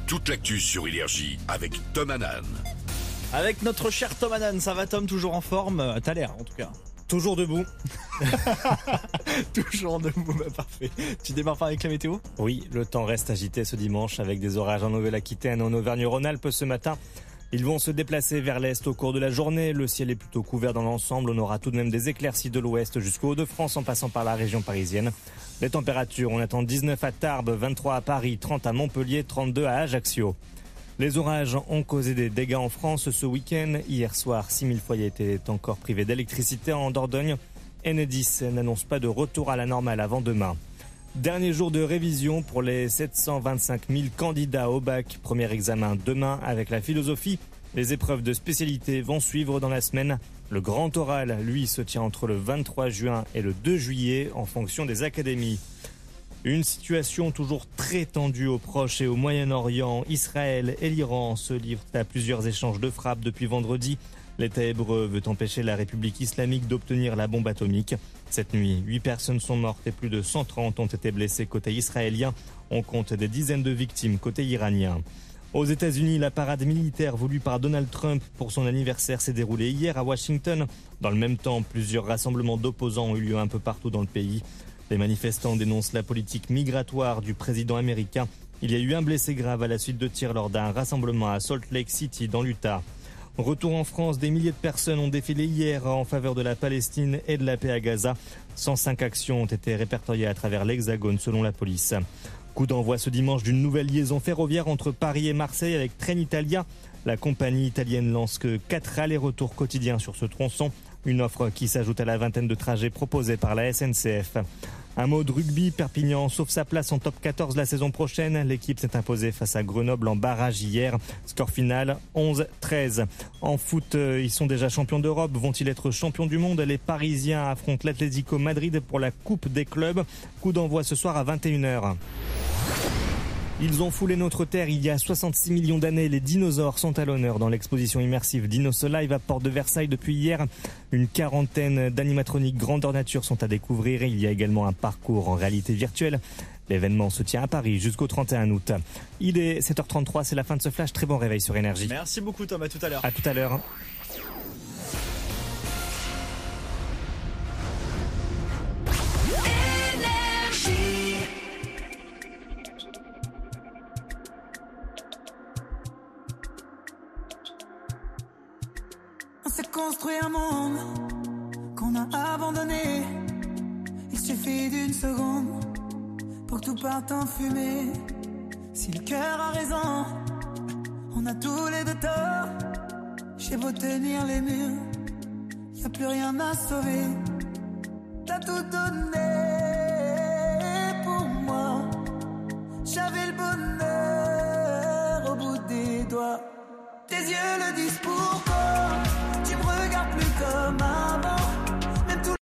toute l'actu sur Énergie avec Tom Hanan. Avec notre cher Tom Hanan, ça va Tom, toujours en forme? T'as l'air en tout cas. Toujours debout. Toujours debout, bah parfait. Tu démarres pas avec la météo? Oui, le temps reste agité ce dimanche avec des orages en Nouvelle-Aquitaine, en Auvergne-Rhône-Alpes ce matin. Ils vont se déplacer vers l'est au cours de la journée. Le ciel est plutôt couvert dans l'ensemble. On aura tout de même des éclaircies de l'ouest jusqu'au Hauts-de-France en passant par la région parisienne. Les températures, on attend 19 à Tarbes, 23 à Paris, 30 à Montpellier, 32 à Ajaccio. Les orages ont causé des dégâts en France ce week-end. Hier soir, 6000 foyers étaient encore privés d'électricité en Dordogne. Enedis n'annonce pas de retour à la normale avant demain. Dernier jour de révision pour les 725 000 candidats au bac. Premier examen demain avec la philosophie. Les épreuves de spécialité vont suivre dans la semaine. Le grand oral, lui, se tient entre le 23 juin et le 2 juillet en fonction des académies. Une situation toujours très tendue au Proche et au Moyen-Orient. Israël et l'Iran se livrent à plusieurs échanges de frappes depuis vendredi. L'État hébreu veut empêcher la République islamique d'obtenir la bombe atomique. Cette nuit, 8 personnes sont mortes et plus de 130 ont été blessées côté israélien. On compte des dizaines de victimes côté iranien. Aux États-Unis, la parade militaire voulue par Donald Trump pour son anniversaire s'est déroulée hier à Washington. Dans le même temps, plusieurs rassemblements d'opposants ont eu lieu un peu partout dans le pays. Les manifestants dénoncent la politique migratoire du président américain. Il y a eu un blessé grave à la suite de tirs lors d'un rassemblement à Salt Lake City dans l'Utah. Retour en France, des milliers de personnes ont défilé hier en faveur de la Palestine et de la paix à Gaza. 105 actions ont été répertoriées à travers l'Hexagone selon la police. Coup d'envoi ce dimanche d'une nouvelle liaison ferroviaire entre Paris et Marseille avec Trenitalia. La compagnie italienne lance que 4 allers-retours quotidiens sur ce tronçon. Une offre qui s'ajoute à la vingtaine de trajets proposés par la SNCF. Un mot de rugby, Perpignan sauve sa place en top 14 la saison prochaine. L'équipe s'est imposée face à Grenoble en barrage hier. Score final 11-13. En foot, ils sont déjà champions d'Europe. Vont-ils être champions du monde? Les Parisiens affrontent l'Atlético Madrid pour la Coupe des clubs. Coup d'envoi ce soir à 21h. Ils ont foulé notre terre il y a 66 millions d'années. Les dinosaures sont à l'honneur dans l'exposition immersive Dinosaur Live à Porte de Versailles depuis hier. Une quarantaine d'animatroniques grandeur nature sont à découvrir. Il y a également un parcours en réalité virtuelle. L'événement se tient à Paris jusqu'au 31 août. Il est 7h33, c'est la fin de ce flash. Très bon réveil sur Énergie. Merci beaucoup Tom, à tout à l'heure. À tout à l'heure. On s'est construit un monde qu'on a abandonné. Il suffit d'une seconde pour que tout parte en fumée. Si le cœur a raison, on a tous les deux tort. J'ai beau tenir les murs, y a plus rien à sauver. T'as tout donné pour moi. J'avais le bonheur au bout des doigts. Tes yeux le disent pourquoi.